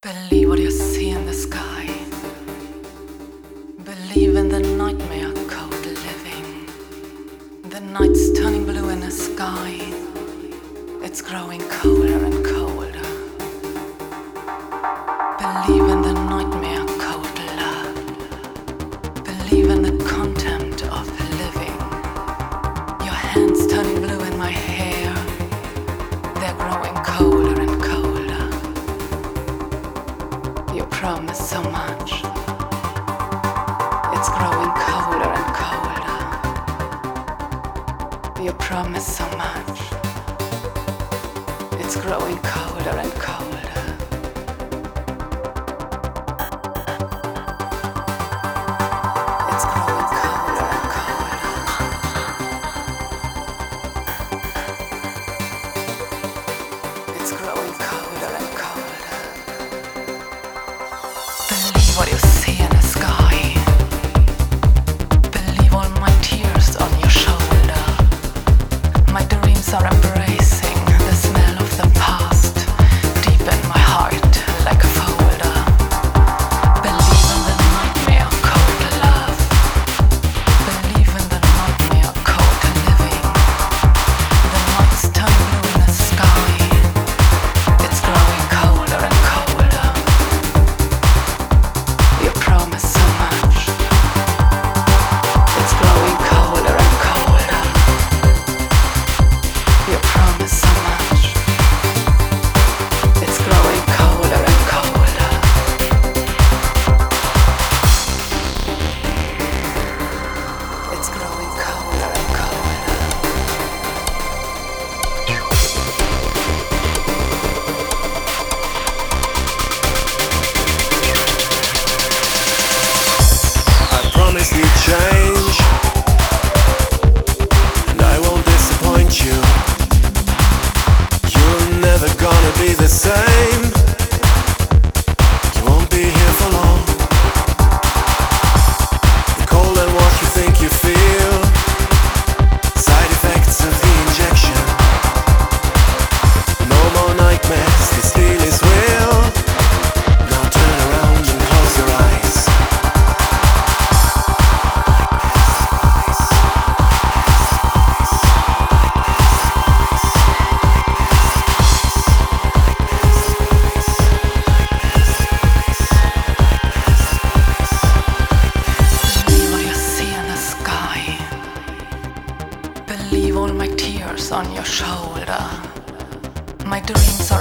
Believe what you see in the sky. Believe in the nightmare code living. The night's turning blue in the sky. It's growing colder and colder. Believe in the nightmare code love. Believe in the contempt of living. Your hands turning blue in my hair. They're growing colder and colder. You promise so much. It's growing colder and colder. You promise so much. It's growing colder and colder. It's growing colder and colder. It's growing colder and colder. Believe what you see in the sky. Believe all my tears on your shoulder. My dreams are embracing the smell of the past deep in my heart like a folder. Believe in the nightmare called love. Believe in the nightmare called living. The night's turning blue in the sky. It's growing colder and colder. You promise so much. It's growing colder and colder. You promise so much. It's growing colder and colder. It's growing colder and colder. I promise you change, and I won't disappoint you. You're never gonna be the same. You won't be here for long. The cold and what you think you feel, side effects of the injection. No more nightmares, this deal is real. Now turn around and close your eyes. Believe what you see in the sky. Believe all my tears on your shoulder. My dreams are